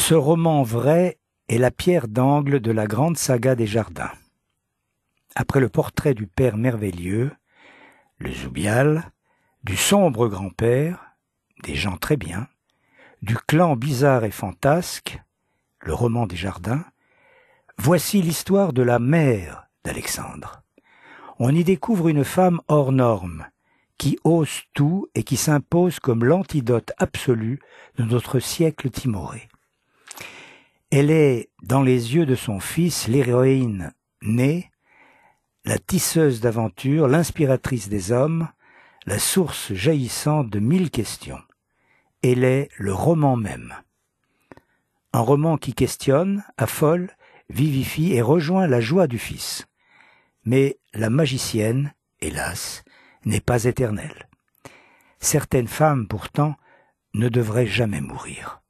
Ce roman vrai est la pierre d'angle de la grande saga des Jardins. Après le portrait du père merveilleux, le Zoubial, du sombre grand-père, des gens très bien, du clan bizarre et fantasque, le roman des Jardins, voici l'histoire de la mère d'Alexandre. On y découvre une femme hors norme, qui ose tout et qui s'impose comme l'antidote absolu de notre siècle timoré. Elle est, dans les yeux de son fils, l'héroïne née, la tisseuse d'aventures, l'inspiratrice des hommes, la source jaillissante de 1000 questions. Elle est le roman même. Un roman qui questionne, affole, vivifie et rejoint la joie du fils. Mais la magicienne, hélas, n'est pas éternelle. Certaines femmes, pourtant, ne devraient jamais mourir.